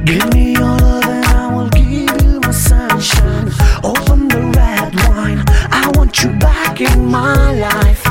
Give me your love and I will give you my sunshine. Open the red wine, I want you back in my life.